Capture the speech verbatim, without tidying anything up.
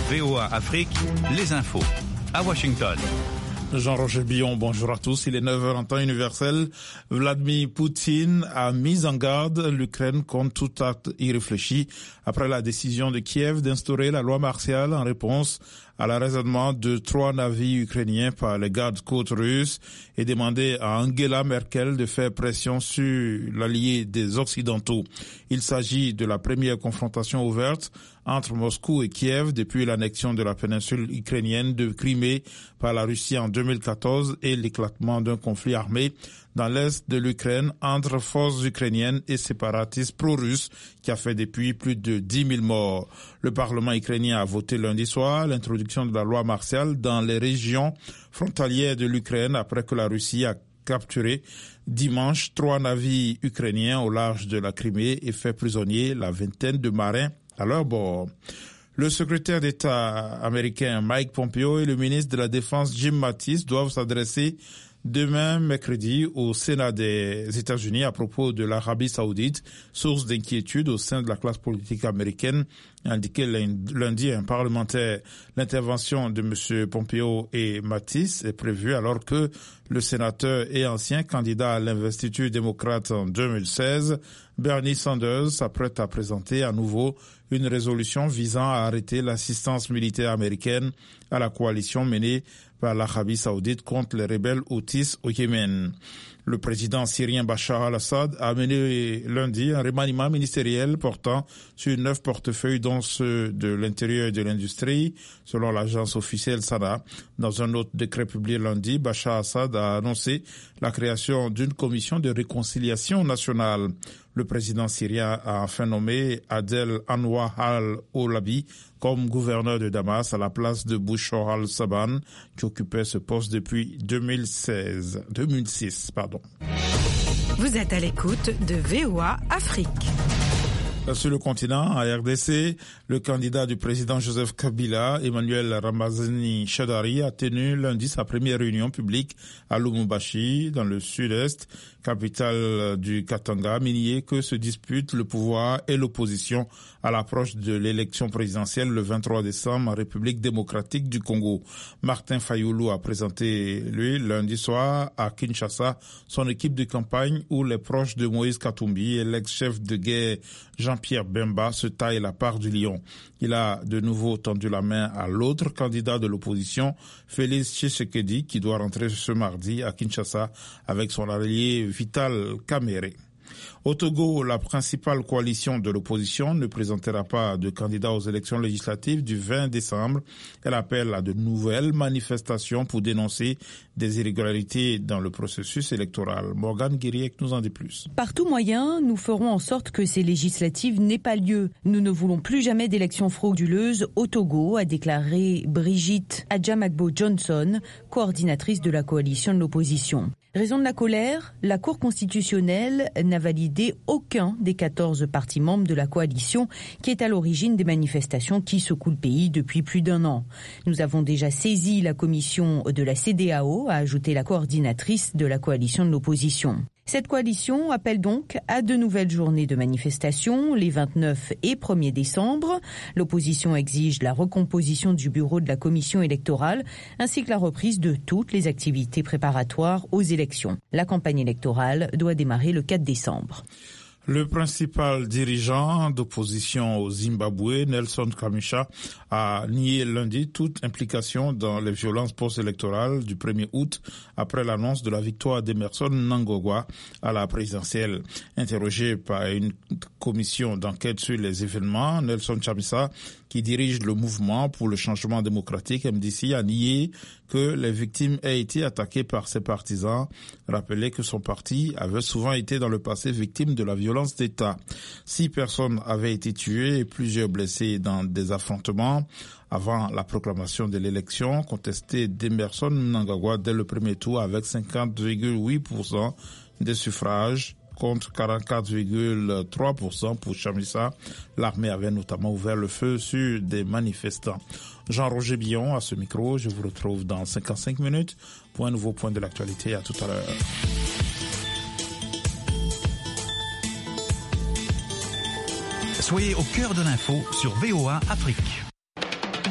V O A Afrique, les infos. À Washington. Jean-Roger Billon, bonjour à tous. Il est neuf heures en temps universel. Vladimir Poutine a mis en garde l'Ukraine contre tout acte irréfléchi après la décision de Kiev d'instaurer la loi martiale en réponse à l'arraisonnement de trois navires ukrainiens par les gardes-côtes russes et demandé à Angela Merkel de faire pression sur l'allié des Occidentaux. Il s'agit de la première confrontation ouverte entre Moscou et Kiev depuis l'annexion de la péninsule ukrainienne de Crimée par la Russie en deux mille quatorze et l'éclatement d'un conflit armé dans l'est de l'Ukraine entre forces ukrainiennes et séparatistes pro-russes qui a fait depuis plus de dix mille morts. Le Parlement ukrainien a voté lundi soir l'introduction de la loi martiale dans les régions frontalières de l'Ukraine après que la Russie a capturé dimanche trois navires ukrainiens au large de la Crimée et fait prisonnier la vingtaine de marins à leur bord. Le secrétaire d'État américain Mike Pompeo et le ministre de la Défense Jim Mattis doivent s'adresser demain, mercredi, au Sénat des États-Unis à propos de l'Arabie Saoudite, source d'inquiétude au sein de la classe politique américaine, indiqué lundi à un parlementaire. L'intervention de M. Pompeo et Mattis est prévue alors que le sénateur et ancien candidat à l'investiture démocrate en deux mille seize, Bernie Sanders, s'apprête à présenter à nouveau une résolution visant à arrêter l'assistance militaire américaine à la coalition menée par l'Arabie Saoudite contre les rebelles houthis au Yémen. Le président syrien Bachar al-Assad a mené lundi un remaniement ministériel portant sur neuf portefeuilles dont ceux de l'intérieur et de l'industrie, selon l'agence officielle SANA. Dans un autre décret publié lundi, Bachar al-Assad a annoncé la création d'une commission de réconciliation nationale. Le président syrien a enfin nommé Adel Anwar al-Olabi comme gouverneur de Damas à la place de Bouchor al-Saban, qui occupait ce poste depuis deux mille seize, deux mille six, pardon. Vous êtes à l'écoute de V O A Afrique. Sur le continent, à R D C, le candidat du président Joseph Kabila, Emmanuel Ramazani Shadari, a tenu lundi sa première réunion publique à Lubumbashi, dans le sud-est, capitale du Katanga, minier que se disputent le pouvoir et l'opposition à l'approche de l'élection présidentielle le vingt-trois décembre en République démocratique du Congo. Martin Fayoulou a présenté, lui, lundi soir à Kinshasa, son équipe de campagne où les proches de Moïse Katumbi et l'ex-chef de guerre Jean-Pierre Bemba se taillent la part du lion. Il a de nouveau tendu la main à l'autre candidat de l'opposition, Félix Tshisekedi, qui doit rentrer ce mardi à Kinshasa avec son allié Vital Kamerhe. Au Togo, la principale coalition de l'opposition ne présentera pas de candidat aux élections législatives du vingt décembre. Elle appelle à de nouvelles manifestations pour dénoncer des irrégularités dans le processus électoral. Morgane Guiriec nous en dit plus. Par tout moyen, nous ferons en sorte que ces législatives n'aient pas lieu. Nous ne voulons plus jamais d'élections frauduleuses au Togo, a déclaré Brigitte Adjamagbo Johnson, coordinatrice de la coalition de l'opposition. Raison de la colère, la Cour constitutionnelle n'a validé aucun des quatorze partis membres de la coalition qui est à l'origine des manifestations qui secouent le pays depuis plus d'un an. Nous avons déjà saisi la commission de la C E D E A O, a ajouté la coordinatrice de la coalition de l'opposition. Cette coalition appelle donc à de nouvelles journées de manifestation les vingt-neuf et premier décembre. L'opposition exige la recomposition du bureau de la commission électorale ainsi que la reprise de toutes les activités préparatoires aux élections. La campagne électorale doit démarrer le quatre décembre. Le principal dirigeant d'opposition au Zimbabwe, Nelson Chamisa, a nié lundi toute implication dans les violences post-électorales du premier août après l'annonce de la victoire d'Emmerson Mnangagwa à la présidentielle. Interrogé par une commission d'enquête sur les événements, Nelson Chamisa, qui dirige le mouvement pour le changement démocratique M D C, a nié que les victimes aient été attaquées par ses partisans, rappelé que son parti avait souvent été dans le passé victime de la violence d'État. Six personnes avaient été tuées et plusieurs blessées dans des affrontements avant la proclamation de l'élection contestée d'Emmerson Mnangagwa dès le premier tour avec cinquante virgule huit pour cent des suffrages contre quarante-quatre virgule trois pour cent pour Chamisa. L'armée avait notamment ouvert le feu sur des manifestants. Jean-Roger Billon à ce micro. Je vous retrouve dans cinquante-cinq minutes pour un nouveau point de l'actualité. À tout à l'heure. Soyez au cœur de l'info sur V O A Afrique.